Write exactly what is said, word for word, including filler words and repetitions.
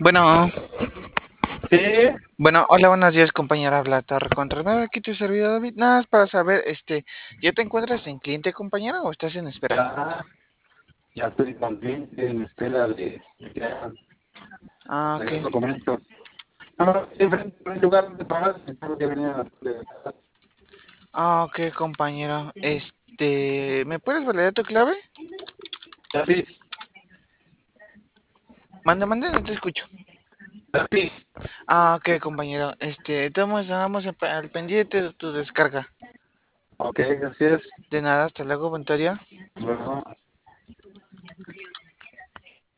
Bueno, Sí, bueno, hola, buenos días, compañera. Habla Torre contra nada. Aquí tu servidor David. Nada más para saber, este, ¿ya te encuentras en cliente, compañera, o estás en espera? ya, ya estoy con cliente en espera de, de que hagan Ah, ok. los documentos. No, enfrente de un lugar de pagar, tengo que venir a de- Ah, ok, compañero. Este, ¿me puedes validar tu clave? Lápiz, Manda, manda, no te escucho. lápiz. Ah, ok, compañero. Este, estamos, vamos al pendiente de tu descarga. Ok, gracias. De nada, hasta luego, Ventoria. Bueno.